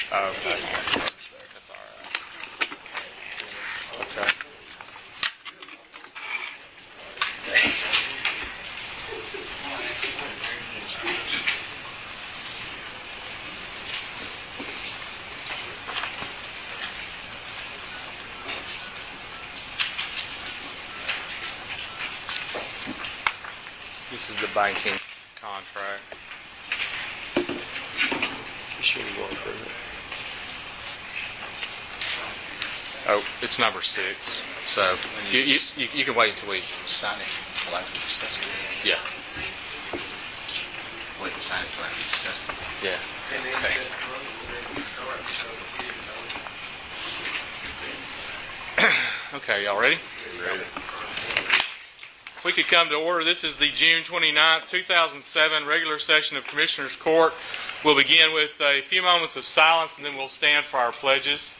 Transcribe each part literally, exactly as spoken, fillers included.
Oh, okay. That's all right. Okay. This is the banking contract. You should have gone through it. Oh, it's number six. So you you, you, you can wait until we Sign it till after we discuss it. yeah Wait to sign it till after we discuss it. yeah. Okay. Okay, y'all ready? Ready. If we could come to order, this is the June twenty-ninth, two thousand seven regular session of Commissioners Court. We'll begin with a few moments of silence and then we'll stand for our pledges.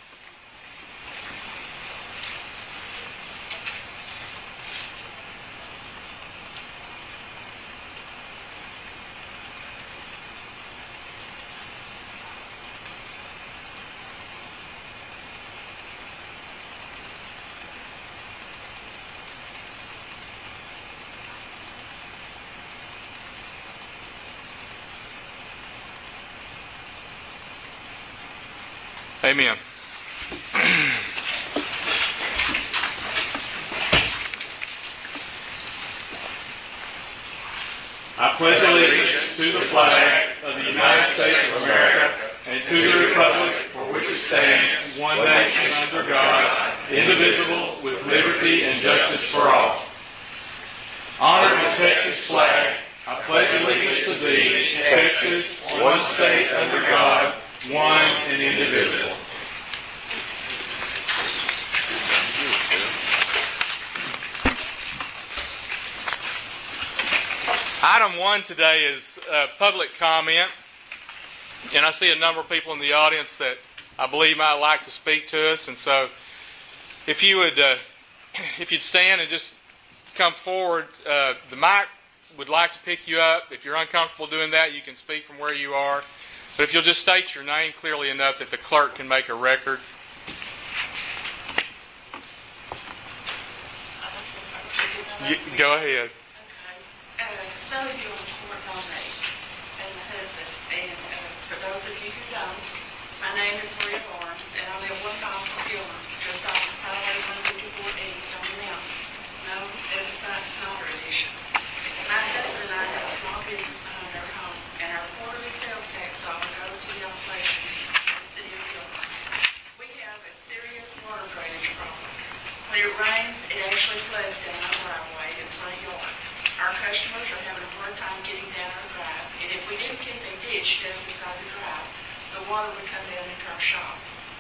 Amen. I pledge allegiance to the flag of the United States of America and to the republic for which it stands, one nation under God, indivisible, with liberty and justice for all. Honor the Texas flag. I pledge allegiance to thee, Texas, one state under God, one and indivisible. Item one today is uh, public comment, and I see a number of people in the audience that I believe might like to speak to us. And so, if you would, uh, if you'd stand and just come forward, uh, the mic would like to pick you up. If you're uncomfortable doing that, you can speak from where you are. But if you'll just state your name clearly enough that the clerk can make a record. You, go ahead. Okay. Uh, some of you on the court know me and my husband. And uh, for those of you who don't, my name is Maria Barnes, and I live one mile from Gilmer, just off of Highway one fifty-four East on the mountain, known as the Snyder Edition. My husband and I have a small business behind our home, and our quarterly sales tax dollar goes to the operation of the city of Gilmer. We have a serious water drainage problem. When it rains, it actually floods down our driveway and front yard. Our customers are having a hard time getting down our drive, and if we didn't keep a ditch down beside the drive, the water would come down into our shop.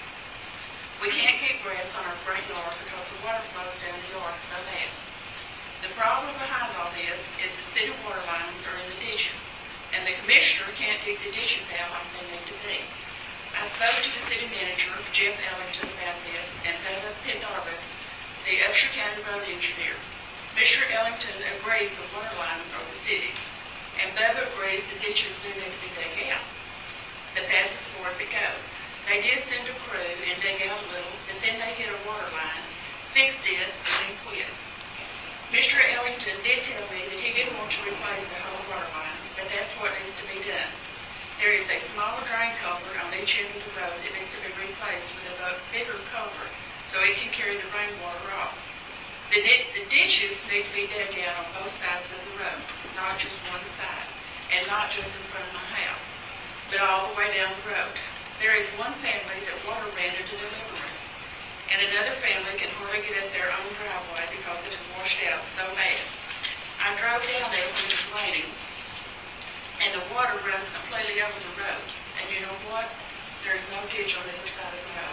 We can't keep grass on our front yard because the water flows down the yard so bad. The problem behind all this is the city water lines are in the ditches, and the commissioner can't dig the ditches out like they need to be. I spoke to the city manager, Jeff Ellington, about this, and Bella Pendarvis, the Upshur County road engineer. Mister Ellington agrees the water lines are the city's, and Bubba agrees the ditches do need to be dug out. But that's as far as it goes. They did send a crew and dig out a little, but then they hit a water line, fixed it, and then quit. Mister Ellington did tell me that he didn't want to replace the whole water line, but that's what needs to be done. There is a smaller drain culvert on each end of the road that needs to be replaced with a bigger culvert so it can carry the rainwater off. The, di the ditches need to be dug out on both sides of the road, not just one side, and not just in front of my house, but all the way down the road. There is one family that water ran into their living room, and another family can hardly get up their own driveway because it is washed out so bad. I drove down there when it was raining, and the water runs completely over the road. And you know what? There's no ditch on the other side of the road.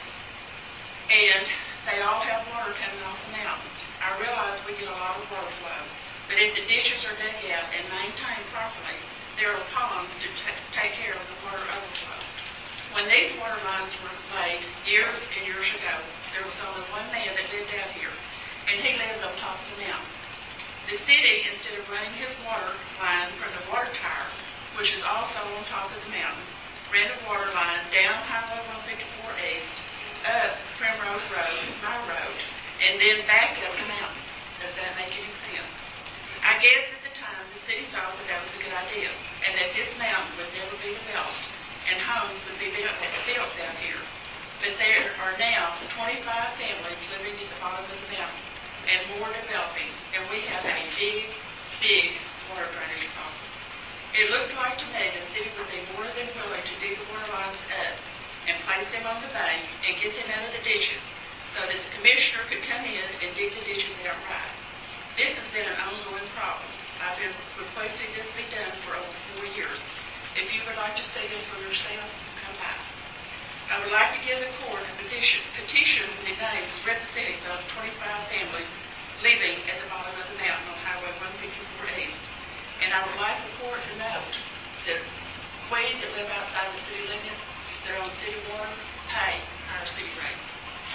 And they all have water coming off the mountain. I realize we get a lot of water flow, but if the ditches are dug out and maintained properly, there are ponds to take care of the water overflow. When these water lines were laid years and years ago, there was only one man that lived out here, and he lived on top of the mountain. The city, instead of running his water line from the water tower, which is also on top of the mountain, ran the water line down Highway one fifty-four East, up Primrose Road, my road, and then back up the mountain. Does that make any sense? I guess at the time, the city thought that that was a good idea, and that this mountain would never be developed, and homes would be built, built down here. But there are now twenty-five families living at the bottom of the mountain, and more developing, and we have a big, big water drainage problem. It looks like to me the city would be more than willing to dig the water lines up and place them on the bank and get them out of the ditches so that the commissioner could come in and dig the ditches outright. This has been an ongoing problem. I've been requesting this be done for over four years. If you would like to see this for yourself, come by. I would like to give the court a petition, petition with the names representing those twenty-five families living at the bottom of the mountain on Highway one fifty-four East. And I would like the court to note that we that live outside the city limits, they're on city water, pay our city rates.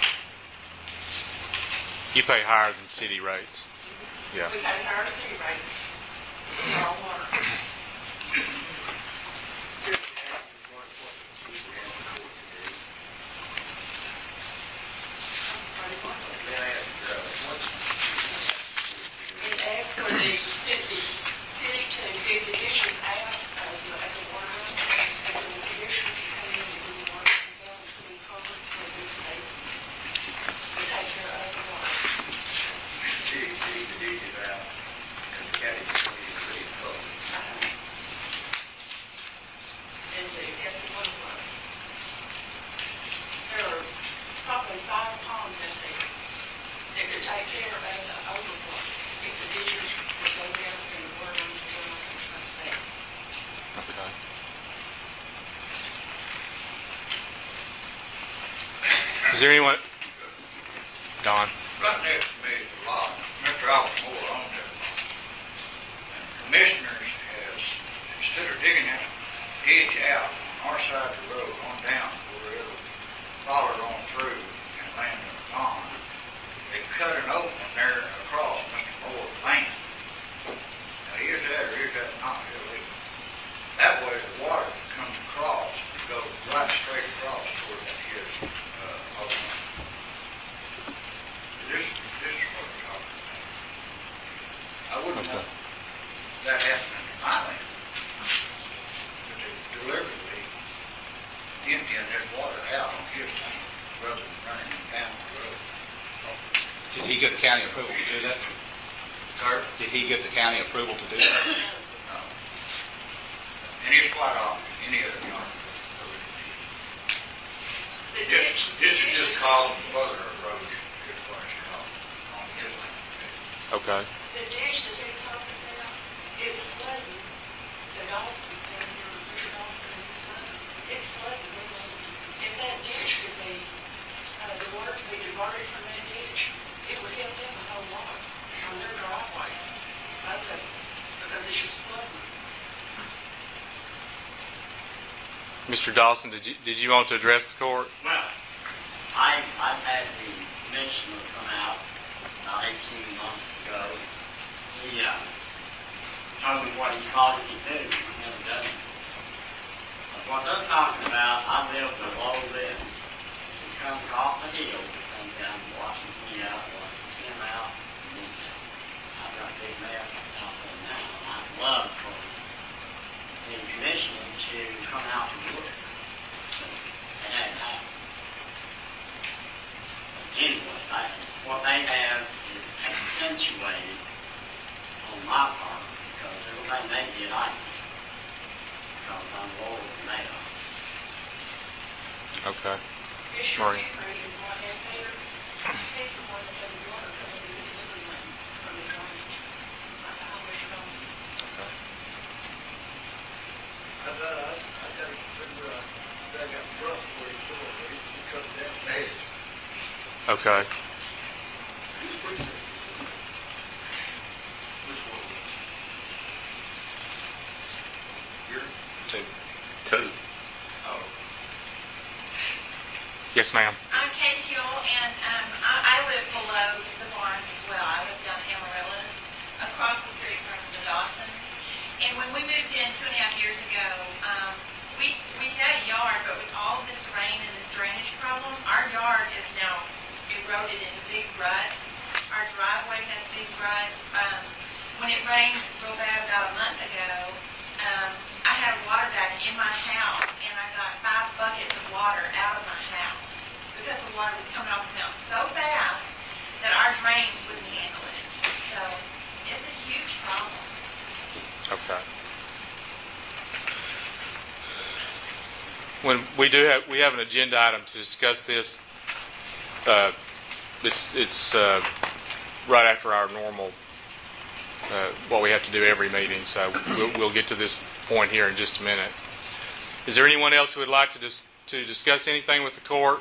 You pay higher than city rates. Yeah. We pay higher city rates for our water. It asks for the city, city to dig the dishes out of the, at the water line, and the commissioners to come in and do the water as well, including culverts for this state. We take care of the water. City, city, the ditches out, and the county, the city, culvert. And do every one of those. There are probably five ponds in there that could take care of the overflow if the ditches would go down and the water runs down like they're supposed to be. Okay. Is there anyone? Don. Right next to me is a lot, Mister Albert Moore owns that lot. And the commissioners has, instead of digging that ditch out on our side of the road, on down where it'll follow on through and land in the pond, they cut an opening there across Mister Moore's land. Now here's that or here's that not illegal. That way the water comes across and goes right straight across toward that his uh, opening. This, this is what we're talking about. I wouldn't Okay. want that happening in my land. But they deliberately emptying that water out on his land rather than running it down the road. Did he get the county approval to do that? Sir? Did he get the county approval to do that? No. And it's quite obvious, any other yard. The This, ditch, this is just causing further erosion, is what it's causing on his land. Okay. the ditch that he's talking about, it's flooding. The Dawson's down here, Mister Dawson, is flooding. It's flooding. If that ditch could be, uh, the water could be diverted from that ditch, it would help them a whole lot on their driveways. I think, because it's just flooding. Mister Dawson, did you did you want to address the court? Well, I, I've had the commissioner come out about eighteen months ago. He, uh, told me what he thought he could do, and never done it. But what they're talking about, I live below them. It comes off the hill, it comes down to Washington out, Washington out, and then I've got a big mess out there now, and I'd love for the commissioner to come out and look. It hadn't happened. Anyway, I, what they have is accentuated on my part because everything they did, I did. Because I'm lower than they are. Okay. Fisher Maureen. Henry is one out there. He's the one that had the water coming to this living room from the drainage. I I wish it was. Okay. I got, I, I got to figure out, I got truck where he's going, where he he cut down the hedge. Okay. Which one? Here? Two. Two. Oh. Yes, ma'am. I'm Katie Hill, and um, I, I live below the barns as well. I live down Amaryllis, across the street from the Dawsons. And when we moved in two and a half years ago, um, we we had a Grimes. Um, when it rained real bad about a month ago, um, I had a water back in my house, and I got five buckets of water out of my house because the water was coming off the mountain so fast that our drains wouldn't handle it. So it's a huge problem. Okay. When we do have, we have an agenda item to discuss this. Uh, it's it's uh, right after our normal, uh, what we have to do every meeting. So we'll, we'll get to this point here in just a minute. Is there anyone else who would like to dis- to discuss anything with the court?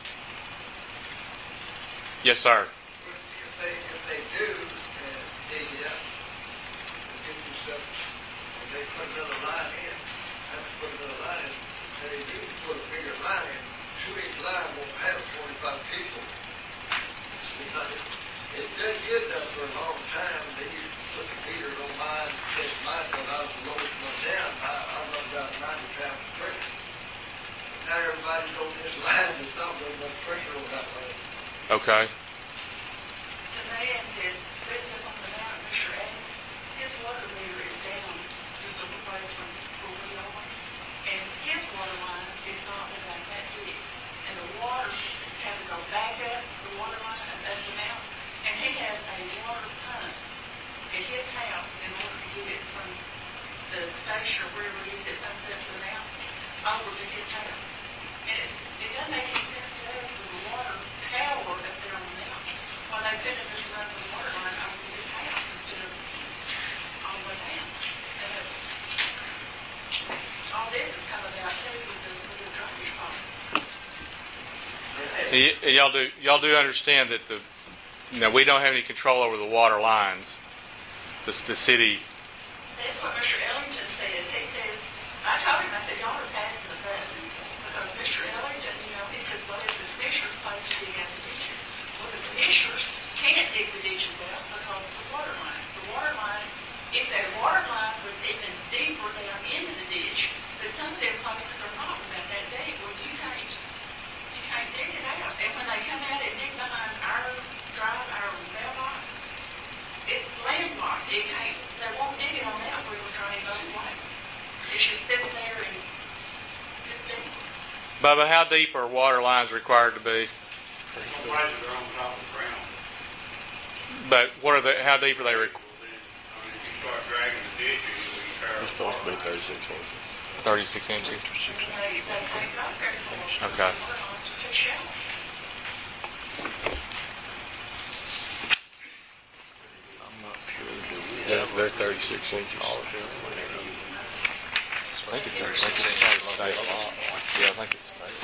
Yes, sir. If they, if they do, uh, dig it up, and dig this up, and they put another line in, have to put another line in, they need to put a bigger line in. Two inch line won't have twenty-five people. It's not, it did get that for a long time. They used to put the meters on mine, test mine when I was the lowest one down. I, I run about ninety pounds of pressure. Now everybody's on this line, there's not very much pressure on that line. Okay. The man that lives up on the mountain, Mister Ed, his water meter is down just a little ways from where we are. And his water line is not about that deep. And the water is having to go back up the water line and up the mountain. And he has a water pump at his house in order to get it from the station or wherever it is that pumps up to the mountain over to his house. And it, it doesn't make any sense to us with the water tower up there on the mountain. Well, they couldn't have just run the water line over to his house instead of all the way down. And that's, all this is coming out too with the, with the drainage problem. Y- y'all do y'all do understand that the now we don't have any control over the water lines. The the city. That's what Mister Ellington says. He says, I told him, I said, y'all are passing the button. Because Mister Ellington, you know, he says, well, it's the commissioner's place to dig out the ditches. Well, the commissioners can't dig the ditches out because of the water line. The water line, if that water line was even deeper down into the ditch, but some of their places are not about that deep. Well, you can't, you can't dig it out. And when they come out and dig behind our drive, our mailbox, it's landlocked. It can't, they won't dig it on that where we're trying both ways. It just sits there and it's deep. Bubba, how deep are water lines required to be? Some places are on top of the ground. But what are the? How deep are they? Re- I mean, if you start dragging the ditches, you tear It's supposed to be thirty-six inches. Thirty-six inches. They, they can't go very far. Okay. The water lines are too shallow. I'm not sure. Yeah, they're thirty-six inches. I think it's, I think it's state law. Yeah, I think it's state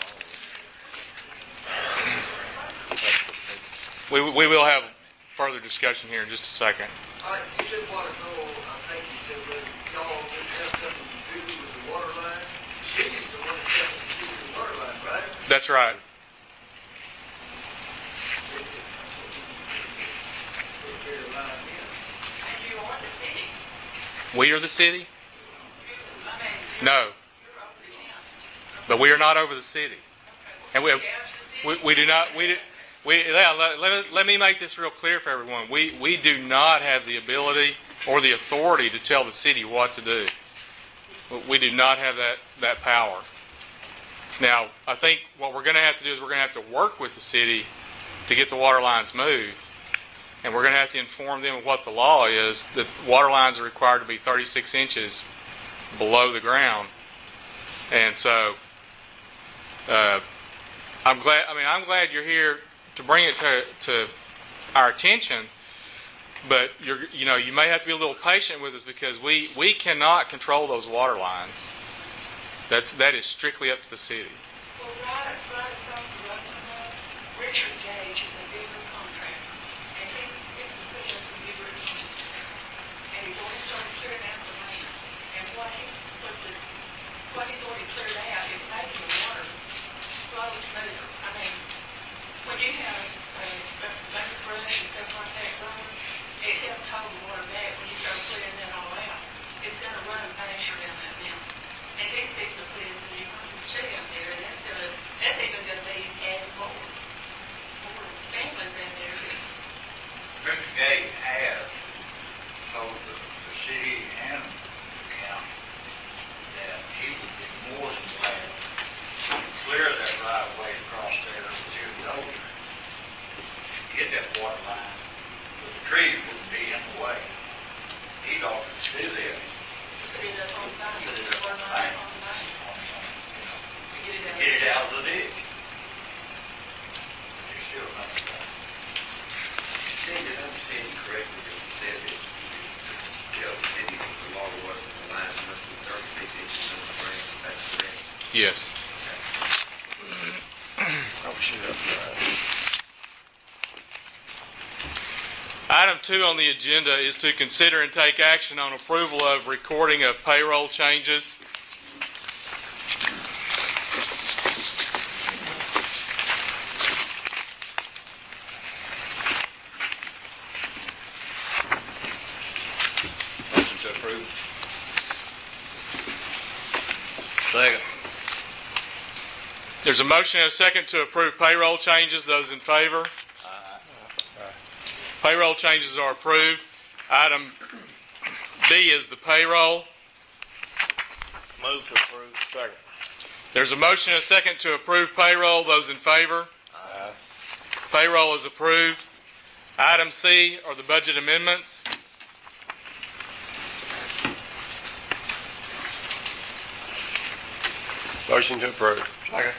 law. We, we will have further discussion here in just a second. All right, you did want to know, I think you said that y'all didn't have something to do with the water line. The city's the one that has something to do with the water line, right? That's right. Put a bigger line in. And you are the city. We are the city. I mean, you're, No, you're over the county. but we are not over the city, and we Yes, the we, city. we do not we do, we yeah, let, let, let me make this real clear for everyone. We we do not have the ability or the authority to tell the city what to do. We do not have that, that power. Now, I think what we're going to have to do is we're going to have to work with the city to get the water lines moved. And we're going to have to inform them of what the law is, that water lines are required to be thirty-six inches below the ground. And so, uh, I'm glad, I mean, I'm glad you're here to bring it to, to our attention. But you're, you know, you may have to be a little patient with us because we, we cannot control those water lines. That's that is strictly up to the city. Well, right, right across the road from us, Richard Gage is a bigger contractor, and he's, he's put us some new bridges. And he's already started clearing out the land. And what he's, what's it, what he's already cleared out is making the water flow smoother. I mean, when you have uh, like brush and stuff like that growing, it helps hold the water back when you start clearing that all out. It's going to run faster down that mountain. And these things will put in some new homes too out there, and that's gonna, that's even gonna be adding more, more families out there. It's, Mister Gay Yes. Oh, shit, that's right. Item two on the agenda is to consider and take action on approval of recording of payroll changes. Motion to approve. Second. There's a motion and a second to approve payroll changes. Those in favor? Payroll changes are approved. Item B is the payroll. Move to approve. Second. There's a motion and a second to approve payroll. Those in favor? Payroll is approved. Item C are the budget amendments. Motion to approve. Second.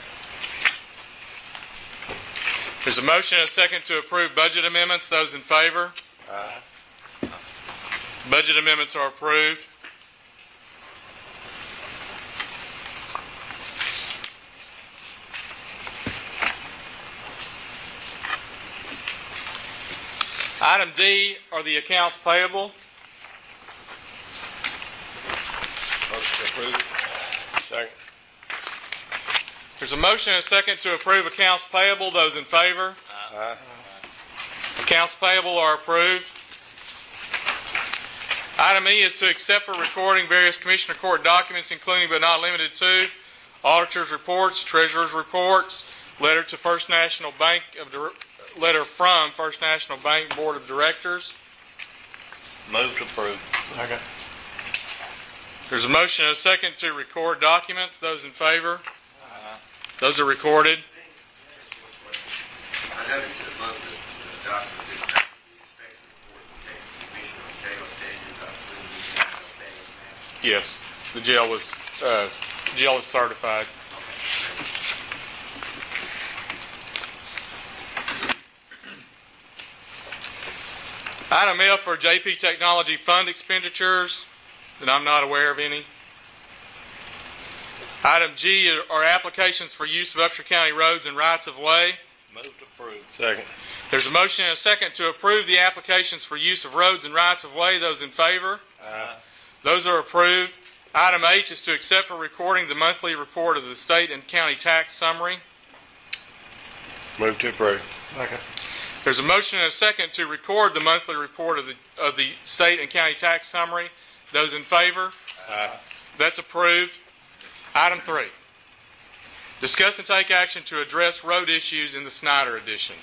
There's a motion and a second to approve budget amendments. Those in favor? Budget amendments are approved. Item D are the accounts payable. Motion to approve. Second. There's a motion and a second to approve accounts payable. Those in favor? Aye. Accounts payable are approved. Item E is to accept for recording various Commissioner Court documents, including but not limited to auditors' reports, treasurers' reports, letter to First National Bank of Dir- letter from First National Bank Board of Directors. Move to approve. Second. There's a motion and a second to record documents. Those in favor? Those are recorded. I noticed that among the the documents, this is the inspection report from Texas Commission on Jail Standards, I believe the jail standards now. Yes, the jail was uh, jail is certified. Item F are J P Technology Fund expenditures, and I'm not aware of any. Item G are applications for use of Upshur County roads and rights of way. Move to approve. Second. There's a motion and a second to approve the applications for use of roads and rights of way. Those in favor? Aye. Those are approved. Item H is to accept for recording the monthly report of the state and county tax summary. Move to approve. Second. There's a motion and a second to record the monthly report of the of the state and county tax summary. Those in favor? Aye. That's approved. Item three. Discuss and take action to address road issues in the Snyder edition.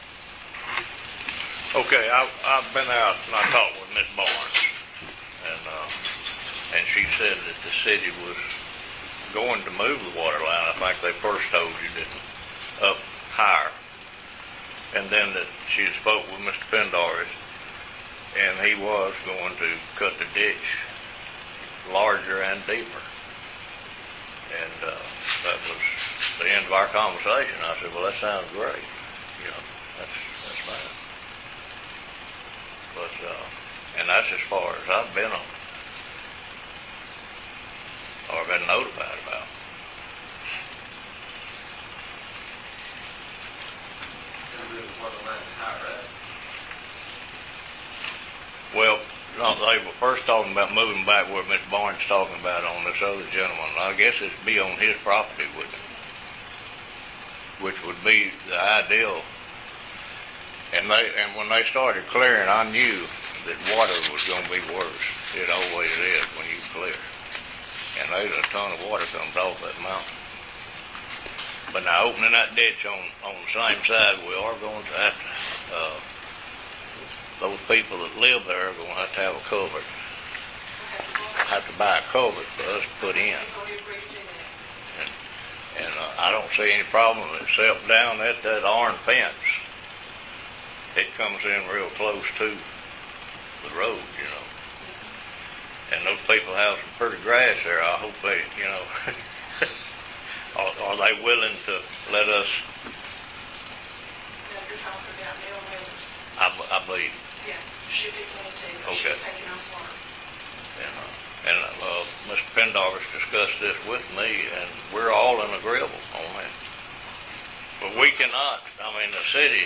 Okay, I, I've been out and I talked with Miss Barnes, and uh, and she said that the city was going to move the water line. I think they first told you that up higher, and then that she spoke with Mister Pendarvis, and he was going to cut the ditch larger and deeper. And uh, that was the end of our conversation. I said, well, that sounds great. You know, that's that's fine. But, uh, and that's as far as I've been on, or been notified about. Well, no, they were first talking about moving back where Miss Barnes talking about on this other gentleman. I guess it'd be on his property, wouldn't it? Which would be the ideal. And they, and when they started clearing, I knew that water was going to be worse. It always is when you clear. And there's a ton of water comes off that mountain. But now opening that ditch on, on the same side, we are going to have to, uh, those people that live there are going to have to have a culvert. Have to buy a culvert for us to put in. And, and uh, I don't see any problem except down at that iron fence. It comes in real close to the road, you know. And those people have some pretty grass there. I hope they, you know, are, are they willing to let us? You're talking about Neil Mills. I, b- I believe. Yeah, should be planted, Okay. should taking off water. And, uh, and uh, Mister Penn granddaughters discussed this with me, and we're all in agreeable on that. But we cannot, I mean, the city,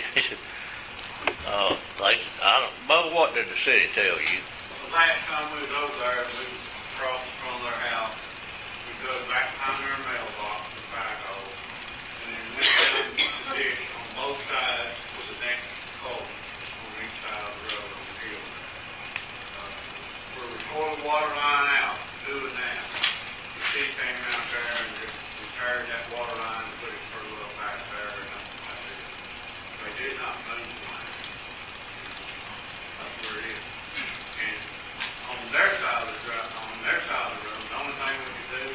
uh, they, I don't, Bubba, what did the city tell you? The last time we was over there, we was across from their house, we dug back behind their mailbox, the backhoe, and then went down the ditch on both sides with the next culvert on each side of the road on the hill. Uh, Where we tore the water line out, doing that, the city came out there and just repaired that water line and put it pretty well back there, and that's, that's it. They did not move the line. That's where it is. And on their side of the drive, on their side of the road, the only thing we could do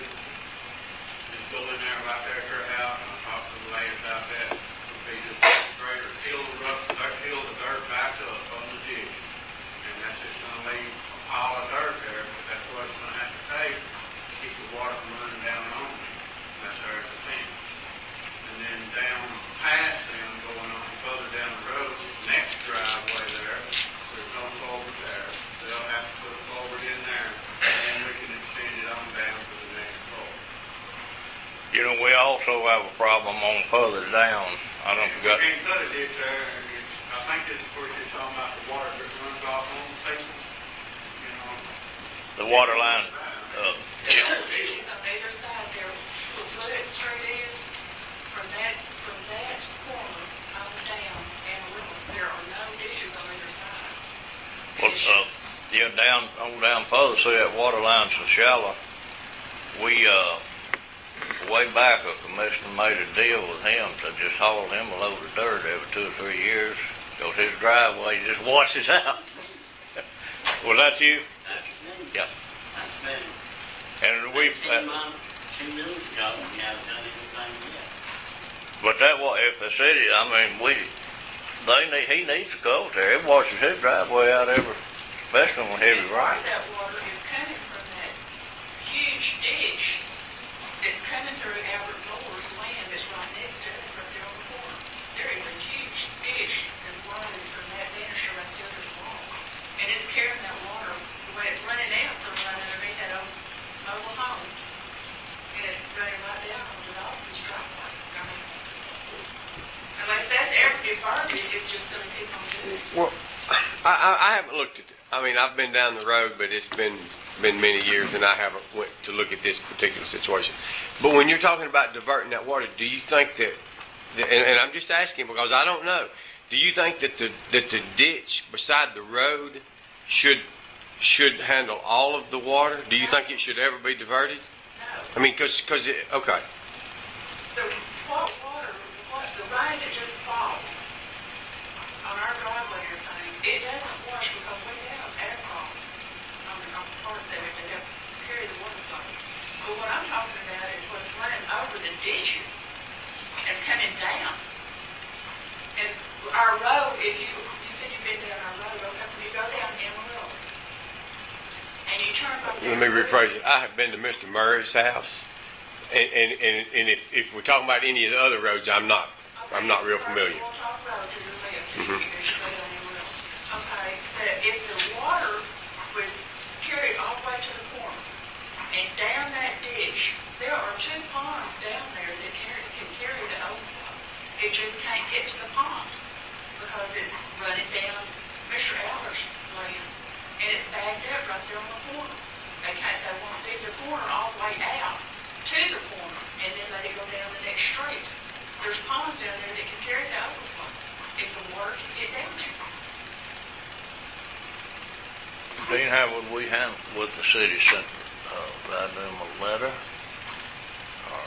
is go in there right there at their house, and I talked to the lady about that, would be just greater hill the rough, dirt, hill the dirt back up on the ditch. And that's just gonna leave a pile of dirt there, but that's what it's gonna have to take to keep the water from running down on it. And that's there at the fence. And then down past them, going on further down the road, next driveway there, there's no culvert there. They'll have to put a culvert in there, and then we can extend it on down to the next culvert. You know, we also have a problem on further down. I don't We forget. can't cut a ditch there, and it's, I think this is where you're talking about the water that runs off on the people, you know. The water line, uh, There's no ditches on either side there. Where Wooded Street is, from that, from that corner on down, and Willis, there are no ditches on either side. well, It's uh, just- yeah, down, on down further, see that water line's so shallow. We, uh, way back, a commissioner made a deal with him to just haul him a load of dirt every two or three years, because his driveway just washes out. Was that you? That's me. Yeah. That's been And we, eighteen months, two years ago, and we haven't done anything yet. but that was, if the city, I mean, we, they need, he needs a culvert there. It washes his driveway out every, especially on heavy And part rain. of that water is coming from that huge ditch that's coming through Albert Moore's land that's right next to us, right there on the corner. There is a huge ditch that runs from that finisher right there to the wall. And it's carrying that water, the way it's running now, it's gonna run underneath that old mobile home. And it's running right down on the Dawson's driveway. I mean, unless that's ever diverted, it's just gonna keep on doing it. Well, I, I, I haven't looked at it. I mean, I've been down the road, but it's been been many years, and I haven't went to look at this particular situation. But when you're talking about diverting that water, do you think that, that and, and I'm just asking because I don't know, do you think that the that the ditch beside the road should should handle all of the water? Do you think it should ever be diverted? No. I mean, because because it okay. The what water, what, the rain that just falls on our driveway and everything, it doesn't wash because we have asphalt on the, on the parts of it that have carry the water flow. But what I'm talking about is what's running over the ditches and coming down. And our road, if you, you said you've been down our road, okay, when you go down Emeralds and you turn up there. Let me rephrase it. I have been to Mister Murray's house, and and, and, and if, if we're talking about any of the other roads, I'm not I'm not real familiar. Mm-hmm. Okay, that if the water was carried all the way to the corner and down that ditch, there are two ponds down there that carry, can carry the overflow. It just can't get to the pond because it's running down Mister Albert's land and it's backed up right there on the corner. They can't, they won't dig the corner all the way out to the corner and then let it go down the next street. There's ponds down there that can carry the overflow if the water can get down there. Dean, how would we handle with the city center? Uh, write them a letter? Or,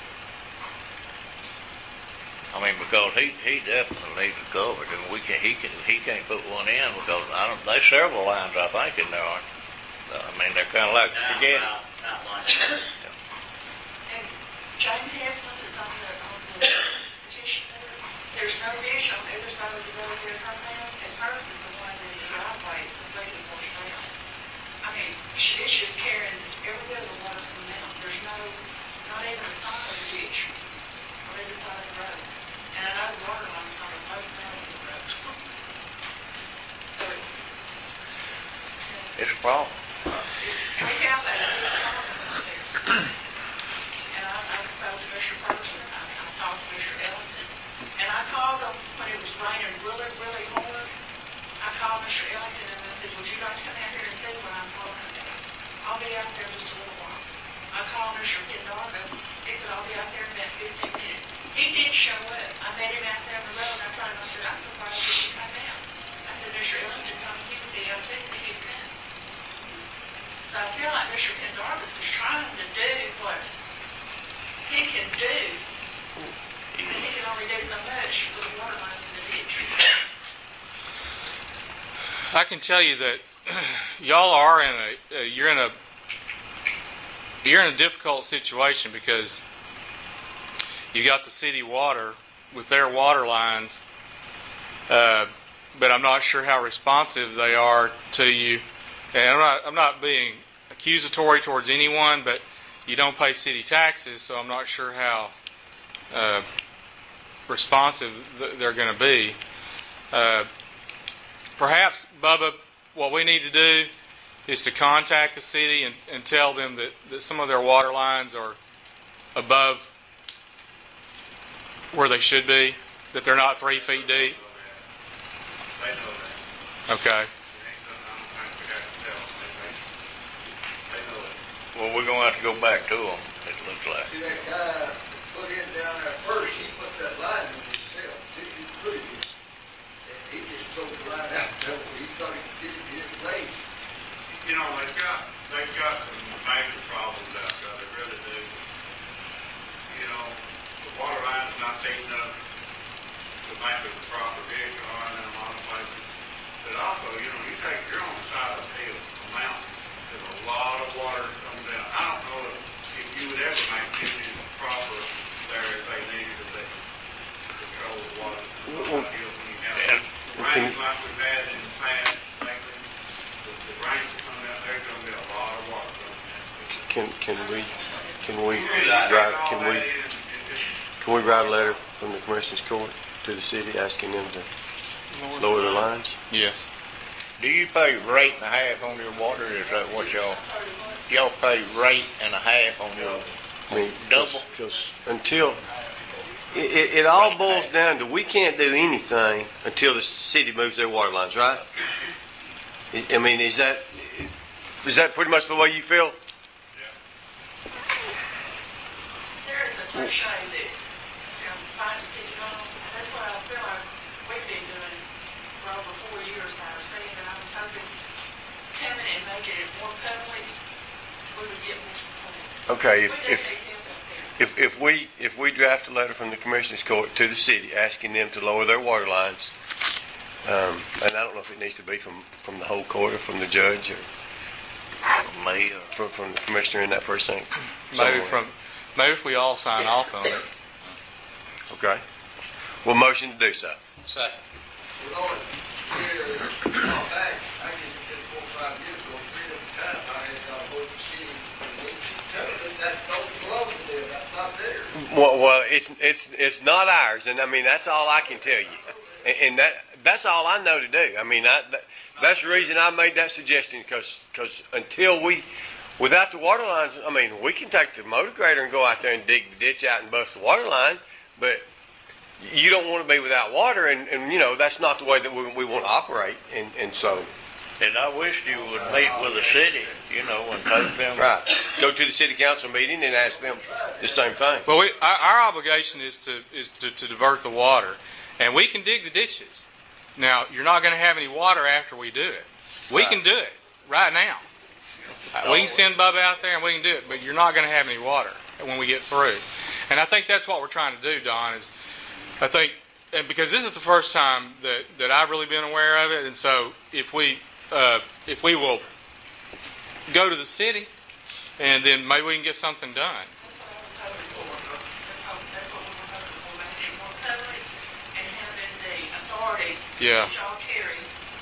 I mean, because he, he definitely needs a culvert, and we can, he can, he can't put one in because I don't, there's several lines, I think, in there, aren't there? I mean, they're kinda like Now, spaghetti. about, about like that. And Jane Heflin is on the, on the petition there. There's no ditch on either side of the road here at her house, and hers is the one in the driveway is completely washed out. I mean, she, it's just carrying every bit of the water coming out. There's no, not even a sign of a ditch on either side of the road. And I know the water line's not on both sides of the road. So it's, It's a problem. we have that big problem up there. And I, I spoke to Mister Ferguson, I, I talked to Mister Ellington, and I called him when it was raining really, really hard. I called Mister Ellington and I said, would you like to come out here and see what I'm talking about? I'll be out there just a little while. I called Mister Pendarvis, he said, I'll be out there in about fifteen minutes. He did show up. I met him out there on the road, and I told him, I said, I'm surprised he could come out. I said, Mister Ellington told me he would be out too, and he didn't come. So I feel like Mister Pendarvis is trying to do what he can do, and he can only do so much with the water lines in the ditch. I can tell you that y'all are in a uh, you're in a you're in a difficult situation because you got the city water with their water lines, uh, but I'm not sure how responsive they are to you. And I'm not I'm not being accusatory towards anyone, but you don't pay city taxes, so I'm not sure how uh, responsive th- they're going to be. Uh, perhaps, Bubba, what we need to do is to contact the city and, and tell them that, that some of their water lines are above where they should be, that they're not three feet deep. They know that. Okay. It ain't something I don't think we have to tell them. They, they, they know it. Well, we're gonna have to go back to them, it looks like. See that guy that put in down there first, he put that line in himself, see, he put it in. And he just threw the line out there, he thought he could get it in his place. You know, they've got, they've got some major problems out there, they really do. You know, the water line's not deep enough to make it a proper ditch, or in a lot of places. But also, you know, you take, you're on the side of a hill, a mountain, there's a lot of water that comes down. I don't know if, if you would ever make it proper there if they needed to be, control the water. Well, When you have yeah. rains like we've had in the past, lately, the, the rains that come out, there's gonna be a lot of water coming down. Can, can we, can we write, can we, can we write a letter from the Commissioners Court to the city asking them to lower their lines? Yes. Do you pay rate and a half on your water, is that what y'all, y'all pay rate and a half on your, I mean, Double. because until, it, it, it all boils down to, we can't do anything until the city moves their water lines, right? I- I mean, is that, is that pretty much the way you feel? There is a cliche that, you know, find city hall, that's what I feel like we've been doing for over four years now, seeing, and I was hoping coming and making it more public, we would get more support. Okay, We if, need if, to help up there. if, if we, if we draft a letter from the Commissioners Court to the city asking them to lower their water lines, um, and I don't know if it needs to be from, from the whole court or from the judge or me, or from, from the commissioner in that precinct. Maybe somewhere. from maybe if we all sign off on it. Okay. Well, motion to do so. Second. We're going, here, a while back, I can just four or five years ago, three different times, I had got a hold of the city, and they keep telling me that don't belong to them, that's not theirs. Well, well, it's it's it's not ours, and I mean that's all I can tell you, and, and that that's all I know to do. I mean, I, that, that's the reason I made that suggestion because because until we, without the water lines, I mean, we can take the motor grader and go out there and dig the ditch out and bust the water line, but you don't want to be without water, and, and you know that's not the way that we, we want to operate, and and so and I wish you would meet with the city, you know, and take them. right, go to the city council meeting and ask them the same thing. Well, we, our, our obligation is to is to, to divert the water, and we can dig the ditches. Now, you're not going to have any water after we do it. We Right. can do it right now. Uh, we can send Bubba out there and we can do it, but you're not going to have any water when we get through. And I think that's what we're trying to do, Don. Is I think, and because this is the first time that, that I've really been aware of it, and so if we uh, if we will go to the city, and then maybe we can get something done. That's what I was hoping for. That's what that's what we were hoping for, making it more public and having the authority Yeah. that y'all carry.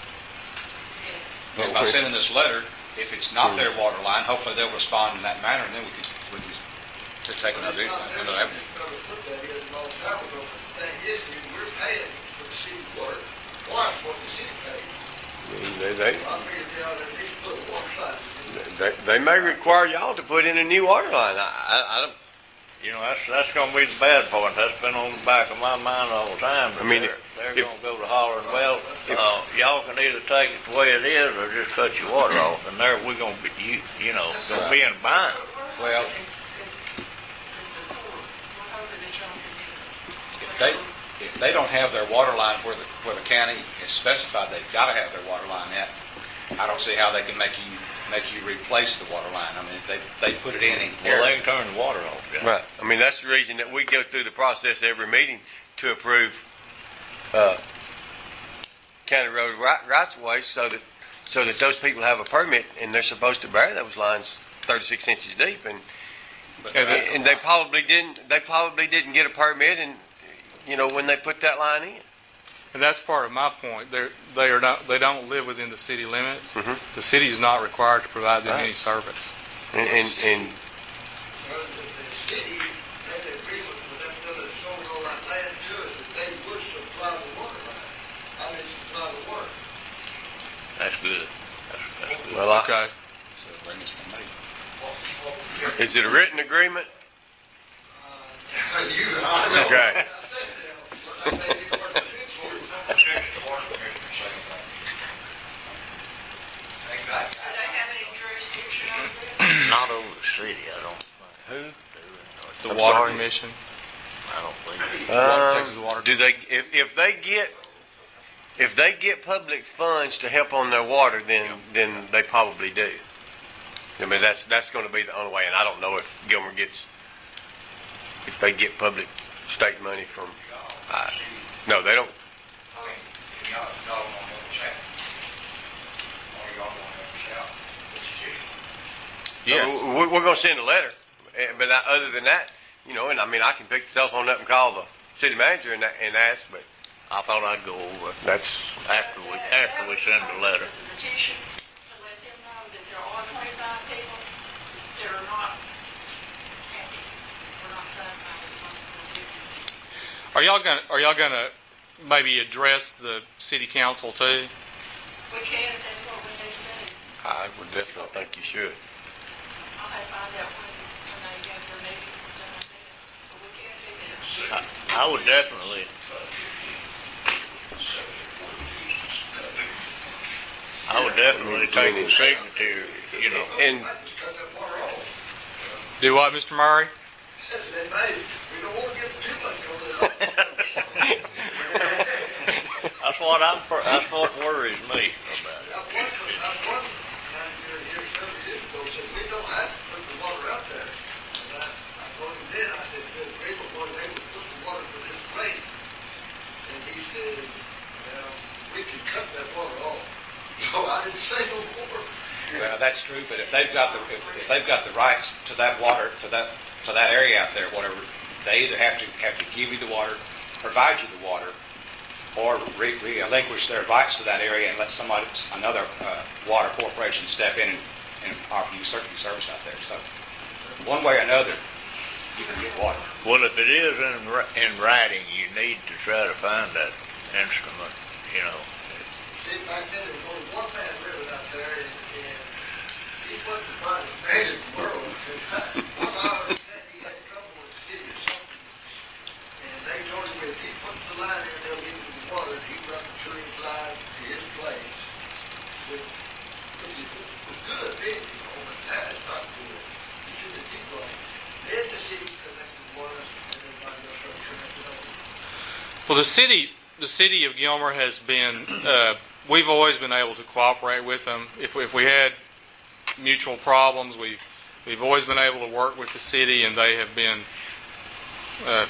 Yes. And by sending this letter, if it's not their water line, hopefully they'll respond in that manner, and then we can, we can to take another, another avenue. Never put that in a long time ago, but the thing is, we- we're paying for the city water, water, what the city pays. I mean, they, they I mean, you know, they need to put a water line in. They, they may require y'all to put in a new water line. I, I, I don't, You know, that's, that's gonna be the bad part. That's been on the back of my mind all the time. I mean, they're, if- they're if- gonna go to hollering, well, if- uh, y'all can either take it the way it is or just cut your water off. And there, we're gonna be, you, you know, gonna be in a bind. Well, if they, if they don't have their water line where the, where the county has specified they've gotta have their water line at, I don't see how they can make you, make you replace the water line. I mean, if they, they put it in in Well, they here. can turn the water off, yeah. right. I mean, that's the reason that we go through the process every meeting to approve uh, county road right, rights of way, so that so that those people have a permit and they're supposed to bury those lines thirty-six inches deep, and But Yeah, they're- and they probably didn't. They probably didn't get a permit, and you know when they put that line in. And that's part of my point. They're, they are not, they don't live within the city limits. Mhm. The city is not required to provide them Right. any service. And and, and So the, the city made an agreement with them fellows that sold all that land to us, that they would supply the water line. I mean, supply the water. That's good. That's, that's good. well, I, Okay. So the agreement's been made. is it a written agreement? Uh, you, I know. Okay. I think, uh, I think it worked good for you. Texas Water Commission, same thing. Exactly. Do they have any jurisdiction over this? Not over the city, I don't think. Who? The I'm Water sorry? Commission. I don't think. Water- Um, Texas Water. Do they if if they get if they get public funds to help on their water, then then they probably do. I mean that's that's going to be the only way, and I don't know if Gilmer gets if they get public state money from. Uh, no, they don't. Y'all, y'all want to help us out. Or y'all want to help us out, which is you. Yes. Uh, We're, we're going to send a letter, eh, but I, other than that, you know, and I mean I can pick the telephone up and call the city manager and and ask, but I thought I'd go over that's after we, after we send the letter. Petition to let them know that there are twenty-five people that are not happy, or not satisfied with what we're doing. Are y'all gonna, are y'all gonna maybe address the city council too? We can if that's what we need to do. I would definitely think you should. I'll have to find out when, when they have their meetings and stuff like that, but we can do that. I, I would definitely, I would definitely take the signature, you know. And I just cut that water off. Do what, Mister Murray? They made, we don't want to give them too much over there. That's what I'm, that's what worries me about I it. one, I one manager here several years ago said, we don't have to put the water out there. And I, I told him then, I said, the agreement was they would put the water for this place. And he said, well, we can cut that water off. So I didn't say no more. Well, that's true, but if they've got the, if, if they've got the rights to that water, to that, to that area out there, whatever, they either have to, have to give you the water, provide you the water, or re- relinquish their rights to that area and let somebody, another, uh, water corporation step in and, and offer you certain service out there. So, one way or another, you can get water. Well, if it is in, ri- in writing, you need to try to find that instrument, you know. See, back then, there was only one man living out there, and, and he wasn't trying to manage the world. One hour, he said he had trouble with the city or something. And they told him if he puts the line in, they'll give him the water, and he run the two-inch line to his place. Which, which was good then, you know, but now it's not good. You should have keep going. Then the city connected water, and everybody else started connected over. Well, the city, the city of Gilmer has been, uh, we've always been able to cooperate with them. If we, if we had mutual problems, we've, we've always been able to work with the city, and they have been uh,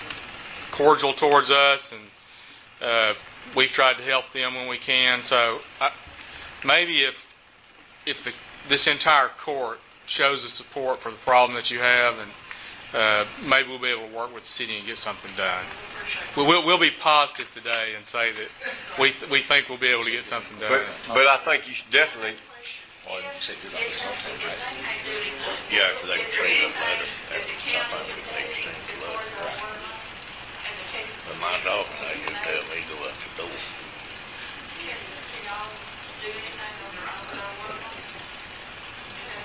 cordial towards us, and uh, we've tried to help them when we can. So I, maybe if if the, this entire court shows the support for the problem that you have, and uh, maybe we'll be able to work with the city and get something done. We will, we'll be positive today and say that we th- we think we'll be able to get something done. But but I think you should definitely. Well, you said you're not If, gonna if take they right? can't do anything, Yeah, after they is can there clean up anything later. that the county can do as far as our water lines and the Texas? But my dog, they just tell me go out the door. Can, can y'all do anything on their own with our water lines? Because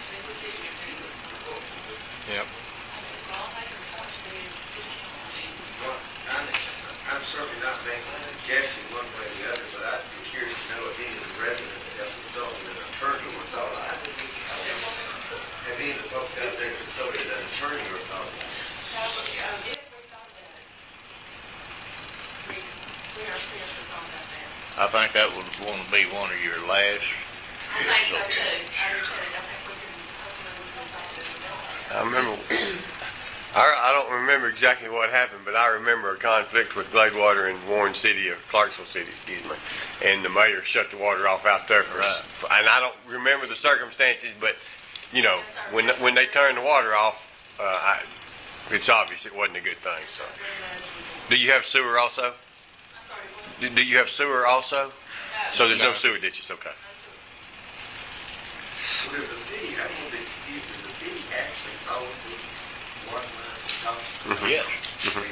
Yep. Well, they can report to the city council meeting. Well, I'm, I'm certainly not making a suggestion one way or the other, but I'd be curious to know if any of the residents have consulted an attorney or thought I have any of the folks out there consulted an attorney or thought So, uh, yes, we thought about it. We, we ourselves have thought about that. I think that would want to be one of your last. I think so too. I do too. I think we can hopefully we can solve this. I remember, I, I don't remember exactly what happened, but I remember a conflict with Gladewater and Warren City, or Clarksville City, excuse me, and the mayor shut the water off out there for, Right. and I don't remember the circumstances, but, you know, when, when they turned the water off, uh, I, it's obvious it wasn't a good thing, so. Do you have sewer also? I'm sorry, what? Do, do you have sewer also? So there's no No. sewer ditches, okay. So does the city, I don't know, does the city actually own the water lines? Mhm. Yes. Mhm.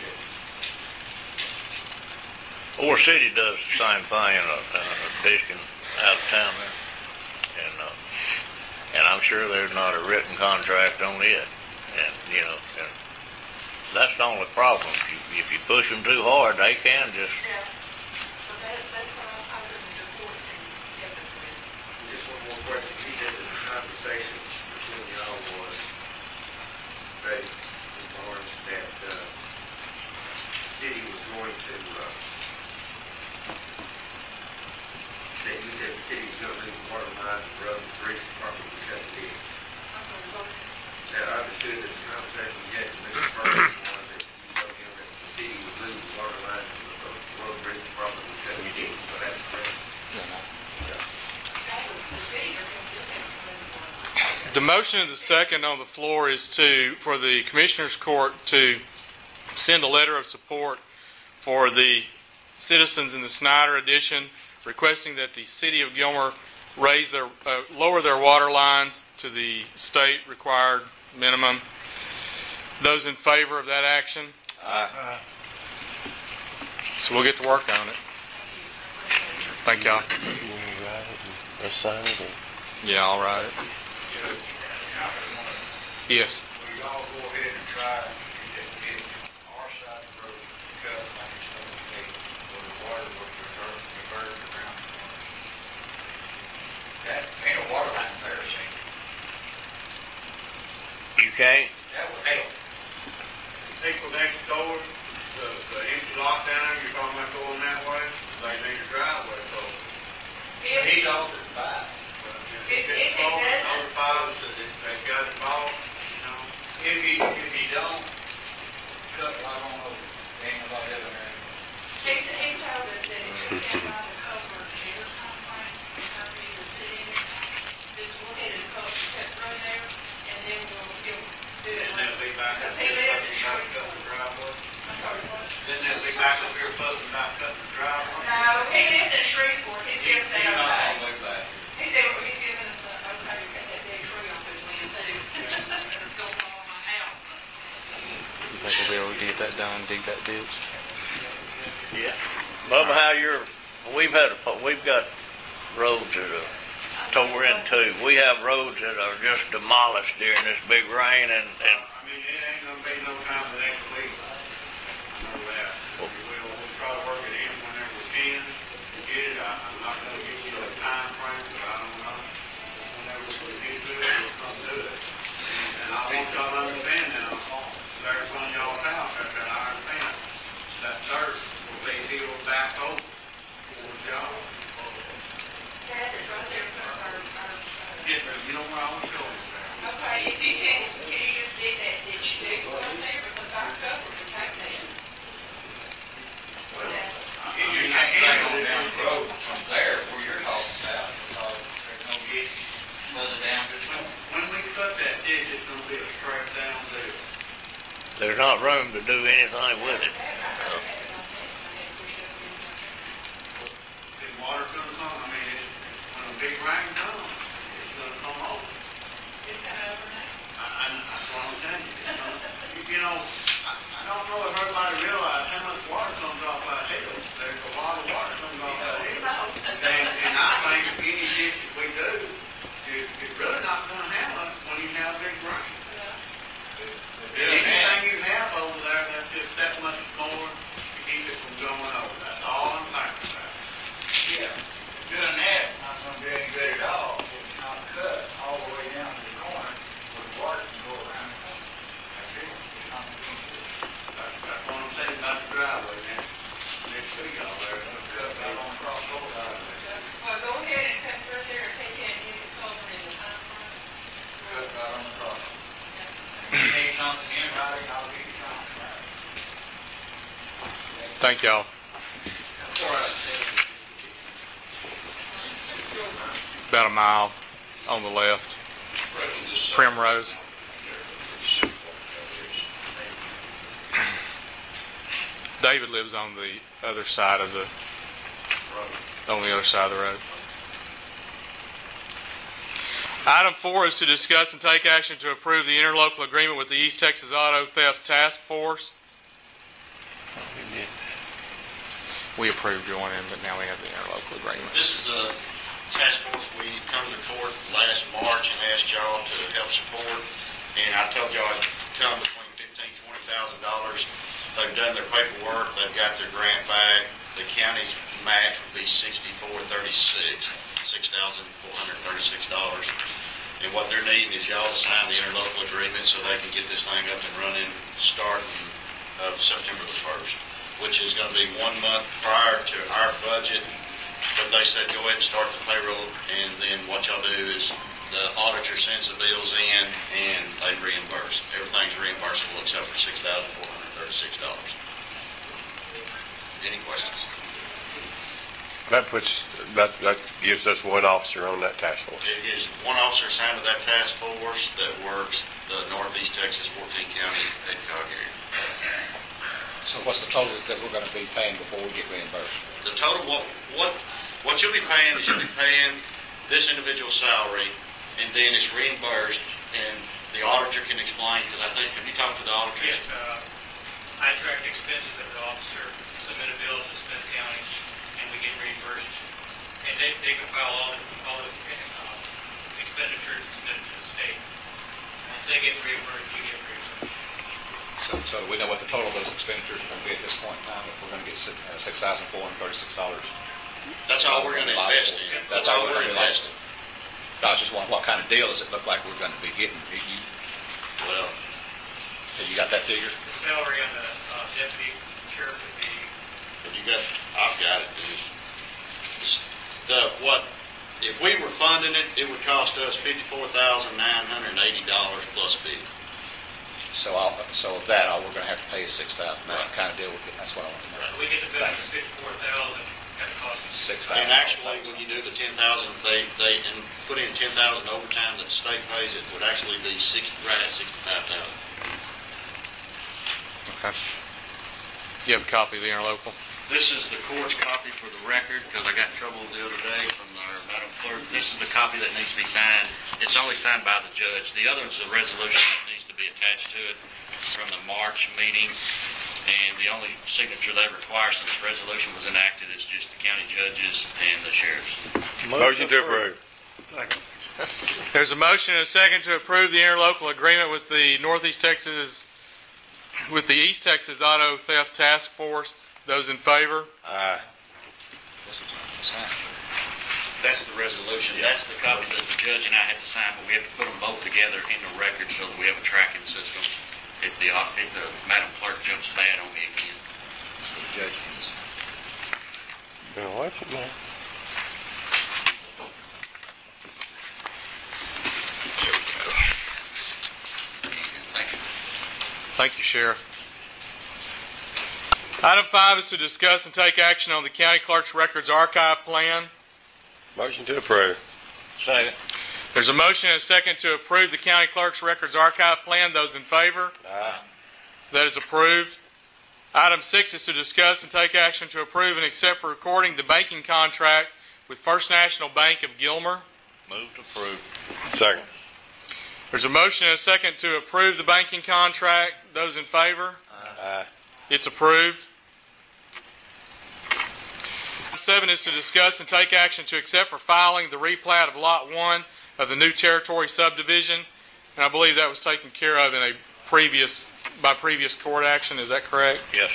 Or city does the same thing, uh, uh, Diskin out of town there. And, uh, and I'm sure there's not a written contract on it. And, you know, and that's the only problem. If you, if you push them too hard, they can just, Yeah. But that, that's what I, I wouldn't report to get this in. Just one more question. You said that the conversation between y'all was, Betty and Barnes, that uh, the city was going to, uh, that you said the city was going to move water lines and road and bridge department to cut it in. I'm sorry, what? That I understood that the conversation you had with Mister Burns was that you told him that the city would move the water lines and the road and bridge department would cut it in. So that's correct. That was the city or consider. The motion of the second on the floor is to, for the Commissioners Court to send a letter of support for the citizens in the Snyder addition, requesting that the city of Gilmer raise their, uh, lower their water lines to the state required minimum. Those in favor of that action? Aye. So we'll get to work on it. Thank y'all. Let's sign it. Yeah, I'll write it. Yes. We all go ahead and try and get, get our side of the road cut like it's supposed to be, where the water will revert, revert around. That ain't a water line there, see? you can't. That would help. People next door, the, the empty lot down there, you're talking about going that way, they need a driveway, so. If, He's over the five. if, if it doesn't, Notify us that they've got it bought, you know. If he, if he don't, cut right on over, ain't nobody ever there. he's, he's told us that if we can't buy the culvert, their complaint, the company will put in it, just go ahead and cut, cut through there, and then we'll, he'll do it. Then they'll be back up Because he here lives in fussing about Shreveport. cutting the driveway. I'm sorry, what? Then they'll be back up here fussing about cutting the driveway. No, he lives in Shreveport, he's giving us that He's not okay. all the way back. He's, giv- he's giving us a okay to cut that big tree off his land too. It's gonna fall on my house. You think we'll be able to get that done, dig that ditch? Yeah. Bubba, how you're, we've had, a we've got roads that are tore into. We have roads that are just demolished during this big rain and, and I mean, it ain't gonna be no time the next week. I know that. We'll, we'll try to work it in whenever we can to get it. I, I'm not gonna give you a time frame, but I don't know. Whenever we get to it, we'll come to it. And I want y'all to understand now, there's one of y'all's house out there, I understand. That dirt will be healed back over towards y'all. That is right there in front of our, our, uh, Yes, ma'am, you know where I was going with that. okay, if you can, can you just dig that ditch deep right there, because our cover can take that. Well, you can't go down the road from there where you're talking about, because there's no ditch further down this way. When we cut that ditch, it's gonna be a straight down deal. there's not room to do anything with it. If water's gonna come, I mean, it's, when a big rain comes, it's gonna come over. It's an overnight. I, I, that's what I'm telling you, it's gonna, you, you know, I, I don't know if everybody realizes how much water comes off that hill. There's a lot of water comes off that hill. And, and I think if any ditch that we do, it, it's really not gonna handle it when you have big rain. something in writing, I'll give you contract. Thank y'all. About a mile on the left. Primrose. David lives on the other side of the, on the other side of the road. Item four is to discuss and take action to approve the interlocal agreement with the East Texas Auto Theft Task Force. We approved joining, but now we have the interlocal agreement. This is the task force we come to court last March and asked y'all to help support. And I told y'all I'd come between fifteen thousand dollars, twenty thousand dollars. They've done their paperwork. They've got their grant back. The county's match would be sixty-four thirty-six, six thousand four hundred thirty-six dollars. And what they're needing is y'all to sign the interlocal agreement so they can get this thing up and running starting of September the first, which is going to be one month prior to our budget. But they said go ahead and start the payroll, and then what y'all do is the auditor sends the bills in and they reimburse. Everything's reimbursable except for six thousand four hundred thirty-six dollars. Any questions? That puts, that, that gives us one officer on that task force. It is one officer assigned to that task force that works the Northeast Texas fourteen county ADCOG area. So what's the total that we're going to be paying before we get reimbursed? The total, what, what, what you'll be paying is you'll be paying this individual's salary, and then it's reimbursed, and the auditor can explain, because I think, have you talked to the auditor? Yes, uh, I track expenses of the officer, submit a bill to Smith County, and we get reimbursed. And they, they compile all the, all the uh, expenditures submitted to the state. Once they get reimbursed, we get reimbursed. So, so we know what the total of those expenditures are going to be at this point in time, if we're going to get six thousand four hundred thirty-six dollars. That's all we're going to invest in. That's all we're investing. I was just wondering, what kind of deal does it look like we're going to be getting? You, you, Well, have you got that figure? The salary on the uh, deputy sheriff would be, Have you got, I've got it, dude. It's The, what, if we were funding it, it would cost us fifty-four thousand nine hundred eighty dollars plus fee. So, I'll, so of that, all we're going to have to pay is six thousand. That's the kind of deal we get. That's what I want to know. we get the bill for Thanks. fifty-four thousand, that costs us Six thousand. And actually, when you do the ten thousand, they, they, and put in ten thousand overtime that the state pays, it would actually be six, right at sixty-five thousand. Okay. You have a copy of the interlocal? This is the court's copy for the record, because I got in trouble the other day from our Madam Clerk. This is the copy that needs to be signed. It's only signed by the judge. The other is the resolution that needs to be attached to it from the March meeting. And the only signature they require since the resolution was enacted is just the county judges and the sheriffs. Motion to approve. There's a motion and a second to approve the interlocal agreement with the Northeast Texas, with the East Texas Auto Theft Task Force. Those in favor? Aye. That's the resolution. That's the copy that the judge and I have to sign, but we have to put them both together in the record so that we have a tracking system. If the, if the Madam Clerk jumps bad on me again. So the judge can decide. Gonna watch it now. There we go. Thank you. Thank you, Sheriff. Item five is to discuss and take action on the County Clerk's Records Archive Plan. Motion to approve. Second. There's a motion and a second to approve the County Clerk's Records Archive Plan. Those in favor? Aye. That is approved. Item six is to discuss and take action to approve and accept for recording the banking contract with First National Bank of Gilmer. Move to approve. Second. There's a motion and a second to approve the banking contract. Those in favor? Aye. It's approved. Item seven is to discuss and take action to accept for filing the replat of Lot one of the New Territory subdivision. And I believe that was taken care of in a previous, by previous court action. Is that correct? Yes.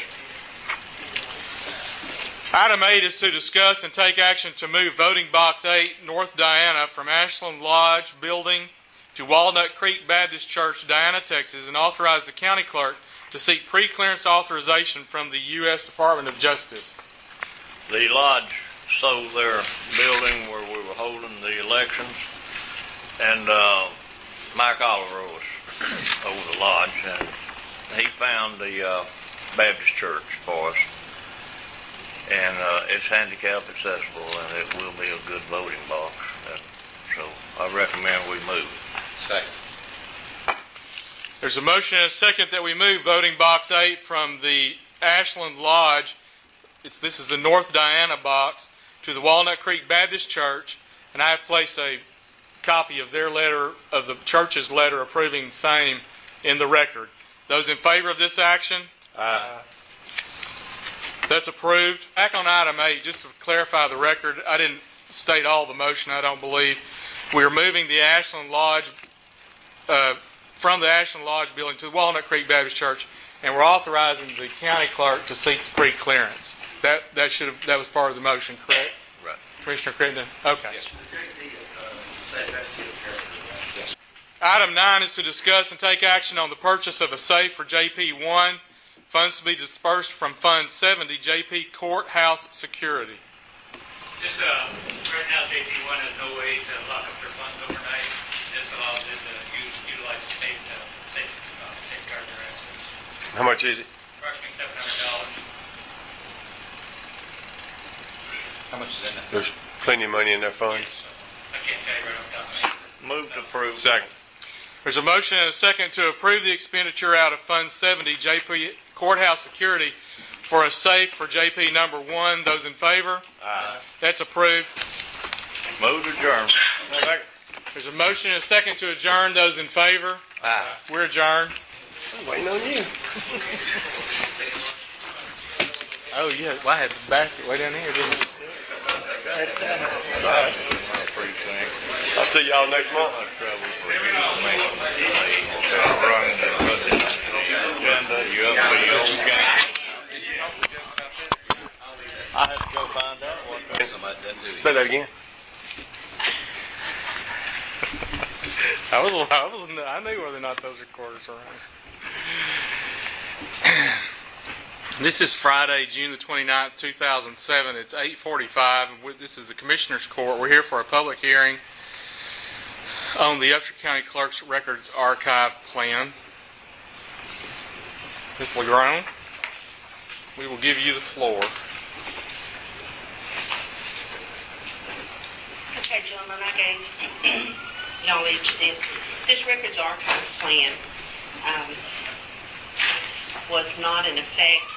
Item eight is to discuss and take action to move voting box eight, North Diana, from Ashland Lodge Building to Walnut Creek Baptist Church, Diana, Texas, and authorize the county clerk to seek pre-clearance authorization from the U S Department of Justice. The lodge sold their building where we were holding the elections, and uh, Mike Oliver was over the lodge, and he found the uh, Baptist church for us. And uh, it's handicap accessible, and it will be a good voting box. Uh, so I recommend we move. Second. There's a motion and a second that we move voting box eight from the Ashland Lodge. It's this is the North Diana box to the Walnut Creek Baptist Church, and I have placed a copy of their letter of the church's letter approving same in the record. Those in favor of this action? Aye. That's approved. Back on item eight, just to clarify the record, I didn't state all the motion, I don't believe. We are moving the Ashland Lodge uh, from the Ashland Lodge building to the Walnut Creek Baptist Church, and we're authorizing the county clerk to seek pre-clearance. That that should have that was part of the motion, correct? Right. Commissioner Crittenden? Okay. Yes, sir. Yes. Item nine is to discuss and take action on the purchase of a safe for J P one. Funds to be dispersed from Fund seventy, J P Courthouse Security. This, uh, right now, J P one has no way to lock up their funds overnight. This allows them to use, utilize the safe to safe, uh, safeguard their assets. How much is it? Approximately seven hundred dollars. How much is in it? There's plenty of money in their fund. Yes, I can't tell you right off the top of my head. Move to approve. Second. There's a motion and a second to approve the expenditure out of Fund seventy, J P Courthouse Security, for a safe for J P number one. Those in favor? Aye. That's approved. Move to adjourn. Second. There's a motion and a second to adjourn. Those in favor? Aye. We're adjourned. I'm waiting on you. Oh, yeah. Well, I had the basket way down here, didn't I? I'll see y'all next month. I have to go find out what. Say that again. I was, I was, I knew whether or not those recorders were on. This is Friday, June the twenty-ninth, two thousand seven. It's eight forty-five. This is the Commissioner's Court. We're here for a public hearing on the Upshur County Clerk's Records Archive Plan. Miz LeGrone, we will give you the floor. Okay, gentlemen, I gave y'all each this. This Records Archives Plan um, was not in effect,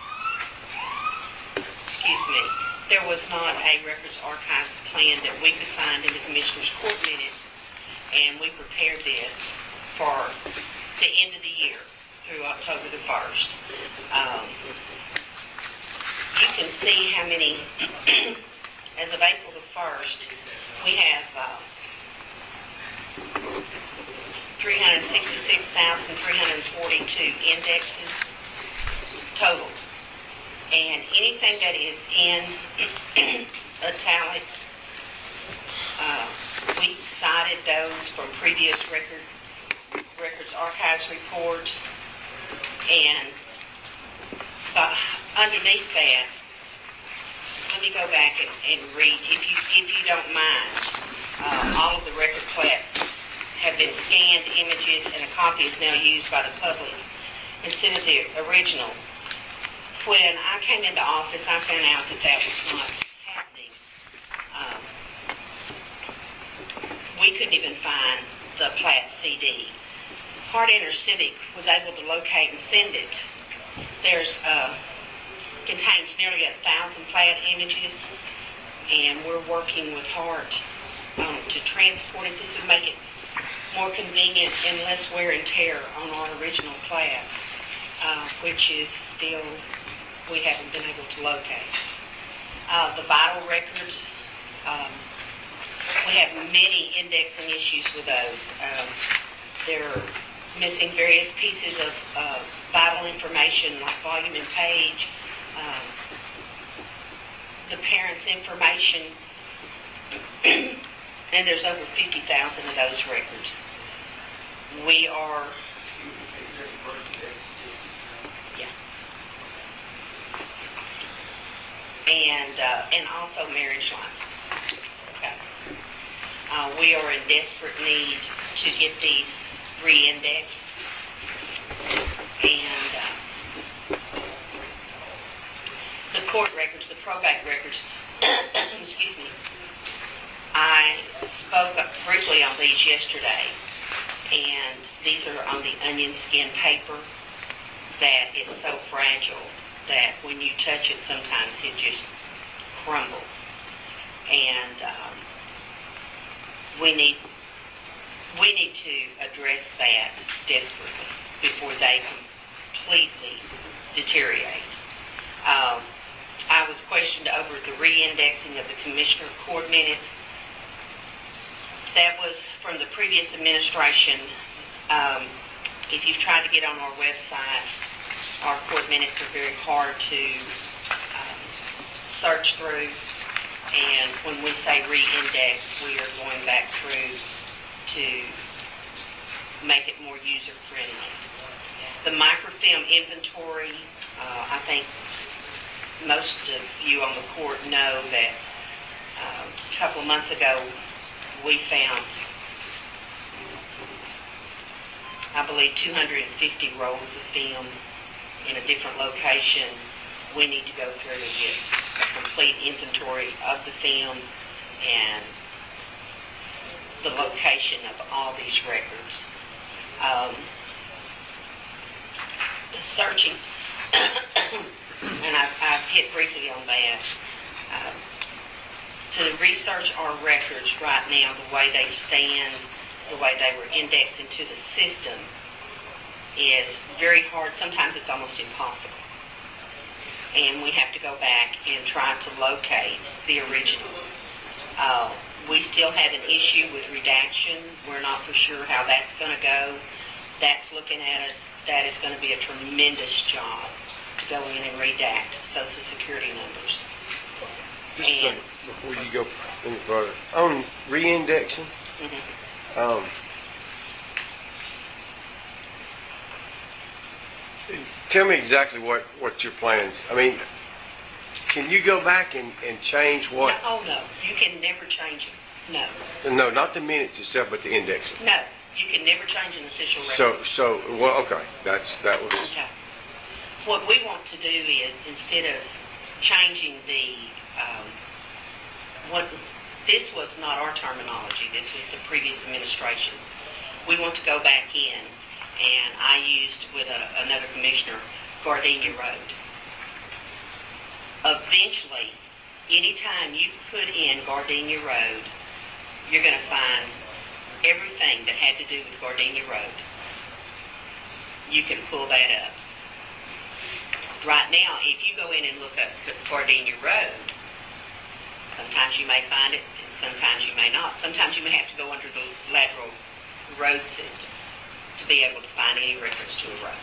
excuse me, there was not a Records Archives Plan that we could find in the Commissioner's Court minutes, and we prepared this for the end of the year through October the first. Um, you can see how many, as of April the first, we have uh, three hundred sixty-six thousand three hundred forty-two indexes total. And anything that is in italics, uh, we cited those from previous record records archives reports. And uh, underneath that, let me go back and, and read, if you if you don't mind, uh, all of the record plats have been scanned images, and a copy is now used by the public instead of the original. When I came into office, I found out that that was not happening. Um, we couldn't even find the plat C D. Hart Intercivic was able to locate and send it. There's uh, contains nearly a thousand plat images, and we're working with Hart um, to transport it. This would make it more convenient and less wear and tear on our original plats, uh, which is still, we haven't been able to locate. Uh, the vital records, um, we have many indexing issues with those. Um, they're missing various pieces of uh, vital information like volume and page, um, the parents' information, and there's over fifty thousand of those records. We are, yeah, and uh, and also marriage license. Okay. Uh, we are in desperate need to get these re-indexed. And uh, the court records, the probate records, excuse me, I spoke up briefly on these yesterday, and these are on the onion skin paper that is so fragile that when you touch it, sometimes it just crumbles. And um, we need we need to address that desperately before they completely deteriorate. Um, I was questioned over the re-indexing of the Commissioner Court minutes. That was from the previous administration. Um, if you've tried to get on our website, our court minutes are very hard to um, search through. And when we say re-index, we are going back through to make it more user-friendly. The microfilm inventory, uh, I think most of you on the court know that uh, a couple of months ago we found, I believe, two hundred fifty rolls of film in a different location. We need to go through and get a complete inventory of the film and the location of all these records. Um, the searching, and I've, I've hit briefly on that, um, to research our records right now, the way they stand, the way they were indexed into the system, is very hard. Sometimes it's almost impossible. And we have to go back and try to locate the original. Uh, we still have an issue with redaction. We're not for sure how that's going to go. That's looking at us. That is going to be a tremendous job to go in and redact Social Security numbers. Just a second before you go any further. On re-indexing, Mm-hmm. um, tell me exactly what, what your plans. I mean, can you go back and, and change what? No, oh, no. You can never change it. No. No, not the minutes itself, but the indexing. No. You can never change an official record. So, so, well, okay. That's, that was, Okay. What we want to do is, instead of changing the, um, what, this was not our terminology, this was the previous administration's. We want to go back in, and I used with a, another commissioner, Gardenia Road. Eventually, anytime you put in Gardenia Road, you're going to find everything that had to do with Gardenia Road. You can pull that up. Right now, if you go in and look up Gardenia Road, sometimes you may find it, and sometimes you may not. Sometimes you may have to go under the lateral road system to be able to find any reference to a road.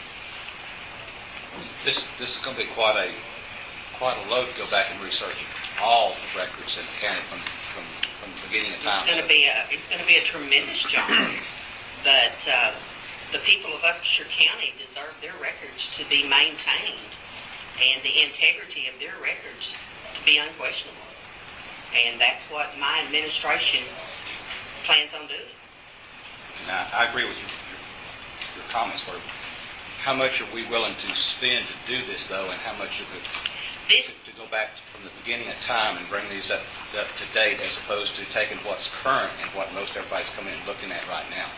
This, this is going to be quite a, quite a load to go back and research all the records in the county from, from, from the beginning of time. It's going to be a, it's going to be a tremendous job, but uh, the people of Upshur County deserve their records to be maintained and the integrity of their records to be unquestionable. And that's what my administration plans on doing. Now, I agree with you, your, your comments, Bert. How much are we willing to spend to do this, though, and how much of it This, to, to go back from the beginning of time and bring these up, up to date, as opposed to taking what's current and what most everybody's coming and looking at right now?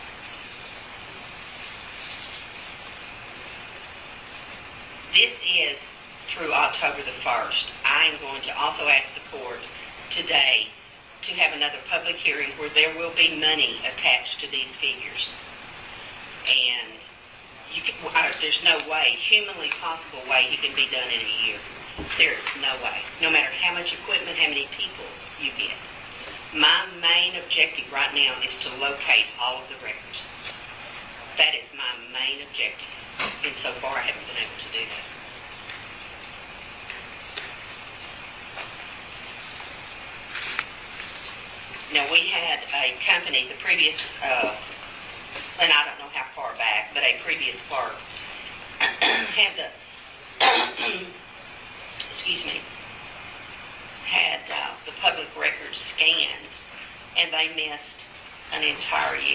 this is through October the first. I am going to also ask the court today to have another public hearing where there will be money attached to these figures. And you can, uh, there's no way, humanly possible way, it can be done in a year. There is no way. No matter how much equipment, how many people you get. My main objective right now is to locate all of the records. That is my main objective. And so far, I haven't been able to do that. Now, we had a company, the previous, uh, and I don't know how far back, but a previous clerk had the, excuse me, had uh, the public records scanned, and they missed an entire year.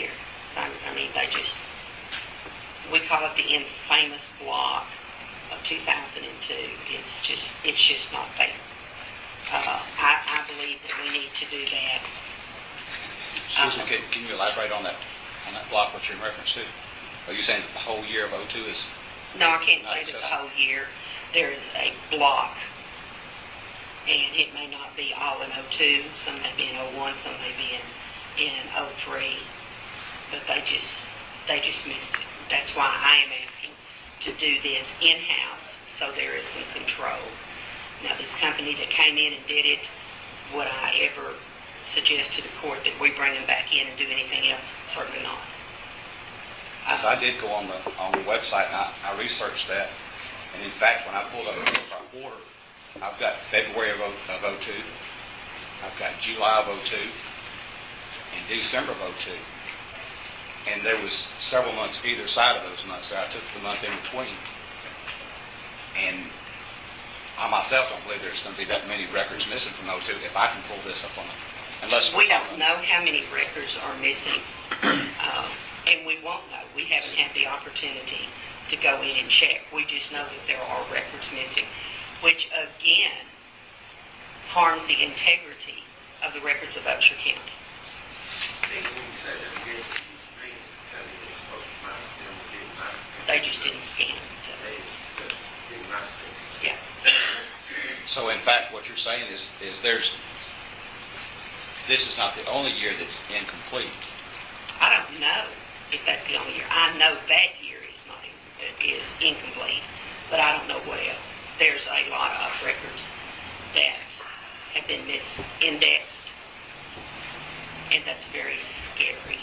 I, I mean, they just, we call it the infamous block of two thousand two. It's just, it's just not there. Uh, I, I believe that we need to do that. Excuse me, Uh, can, can you elaborate on that, on that block, what you're in reference to? Are you saying that the whole year of oh two is, No, I can't Not say that the accessible. whole year. There is a block, and it may not be all in oh two, some may be in oh one, some may be in, in oh three, but they just, they just missed it. That's why I am asking to do this in-house, so there is some control. Now, this company that came in and did it, would I ever suggest to the court that we bring them back in and do anything else? Certainly not. as I did go on the, on the website, and I, I researched that, and in fact, when I pulled up the bill by order, I've got February of oh two, I've got July of oh two, and December of oh two. And there was several months either side of those months, so I took the month in between. And I myself don't believe there's going to be that many records missing from oh two if I can pull this up on it. Unless We don't know how many records are missing, um, and we won't know. We haven't had the opportunity to go in and check. We just know that there are records missing, which again harms the integrity of the records of Upshur County. When you say that again, you mean, tell me it's supposed to mine, them didn't mine. They just didn't scan it. They just didn't mine. Yeah. So in fact, what you're saying is, is there's, this is not the only year that's incomplete. I don't know if that's the only year. I know that year is not is incomplete, but I don't know what else. There's a lot of records that have been misindexed, and that's very scary.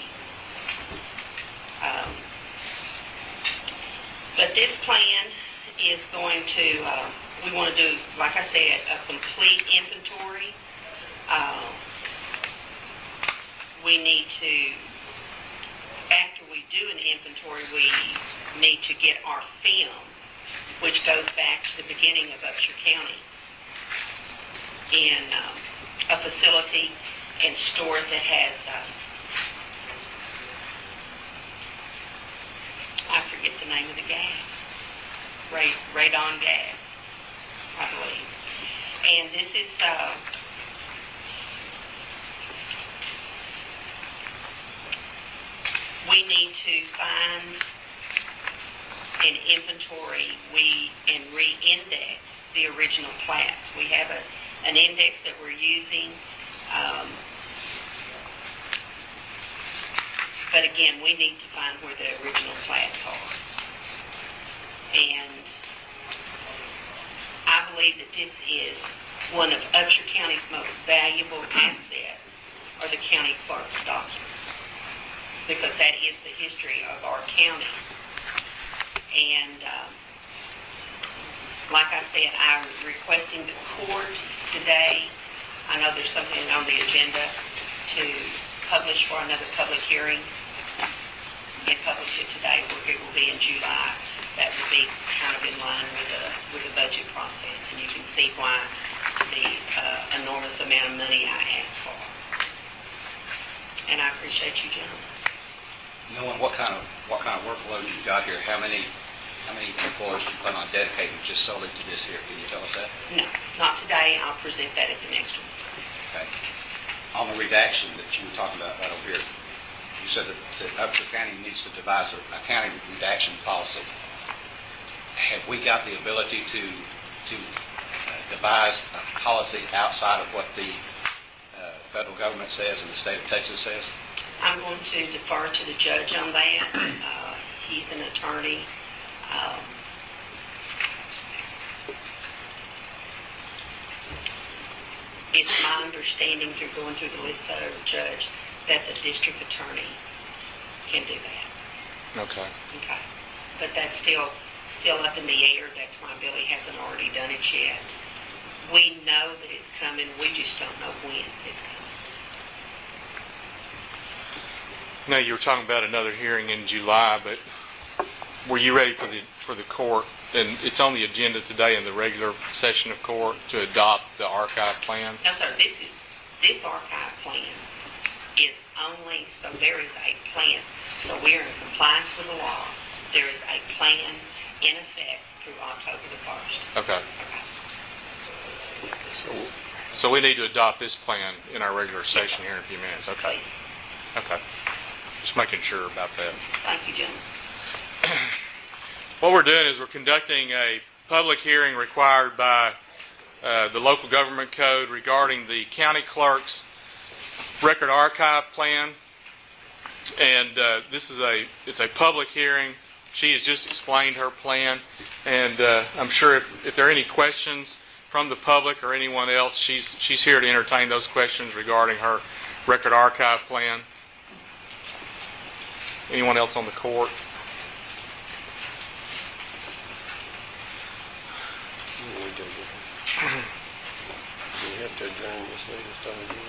Um, but this plan is going to, uh, we want to do, like I said, a complete inventory. Uh, we need to, after we do an inventory, we need to get our film, which goes back to the beginning of Upshur County, in um, a facility and store it that has, uh, I forget the name of the gas, Ray, radon gas, I believe. And this is, uh, we need to find an inventory we and re-index the original plats. We have a, an index that we're using, um, but again, we need to find where the original plats are. And I believe that this is one of Upshur County's most valuable assets, are the county clerk's documents, because that is the history of our county. And um, like I said, I'm requesting the court today. I know there's something on the agenda to publish for another public hearing, and publish it today, where it will be in July. That will be kind of in line with the with the budget process, and you can see why the uh, enormous amount of money I asked for. And I appreciate you, gentlemen. Knowing what kind of, what kind of workload you've got here, how many, how many employees do you plan on dedicating just solely to this here? Can you tell us that? No, not today. I'll present that at the next one. Okay. On the redaction that you were talking about right over here, you said that, that Upshur County needs to devise a, a county redaction policy. Have we got the ability to to uh, devise a policy outside of what the uh, federal government says and the state of Texas says? I'm going to defer to the judge on that. Uh, he's an attorney. Um, it's my understanding through going through the list of the judge that the district attorney can do that. Okay. Okay. But that's still still up in the air. That's why Billy hasn't already done it yet. We know that it's coming. We just don't know when it's coming. No, you were talking about another hearing in July, but were you ready for the for the court? And it's on the agenda today in the regular session of court to adopt the archive plan. No, sir. This is this archive plan is only so there is a plan So we are in compliance with the law. There is a plan in effect through October the first. Okay. So, so we need to adopt this plan in our regular session here in a few minutes. Okay. Please. Okay. Just making sure about that. Thank you, gentlemen. What we're doing is we're conducting a public hearing required by uh, the local government code regarding the county clerk's record archive plan. And uh, this is a it's a public hearing. She has just explained her plan, and uh, I'm sure if, if there are any questions from the public or anyone else, she's she's here to entertain those questions regarding her record archive plan. Anyone else on the court? We have to adjourn this meeting, start again.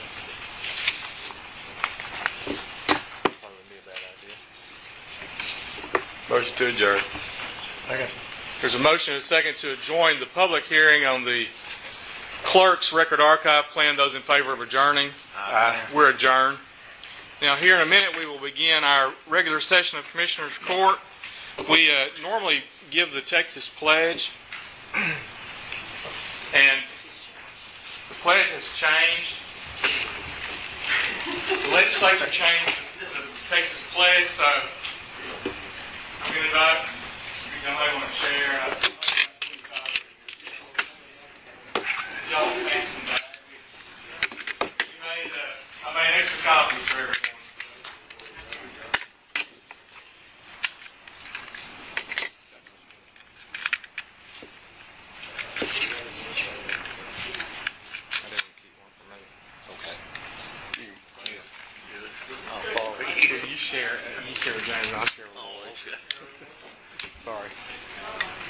Probably be a bad idea. Motion to adjourn. There's a motion and a second to adjourn the public hearing on the clerk's record archive plan. Those in favor of adjourning? Aye. We're adjourned. Now, here in a minute, we will begin our regular session of Commissioners Court. We uh, normally give the Texas Pledge, and the pledge has changed. The legislature changed the Texas Pledge, so I'm going to invite you know, I want to share. I, y'all can pass them back. We made, uh, I made extra copies for everyone. I didn't keep one for me. Okay. I'll follow. You share, you share with James, I'll share with Lloyd. Sorry.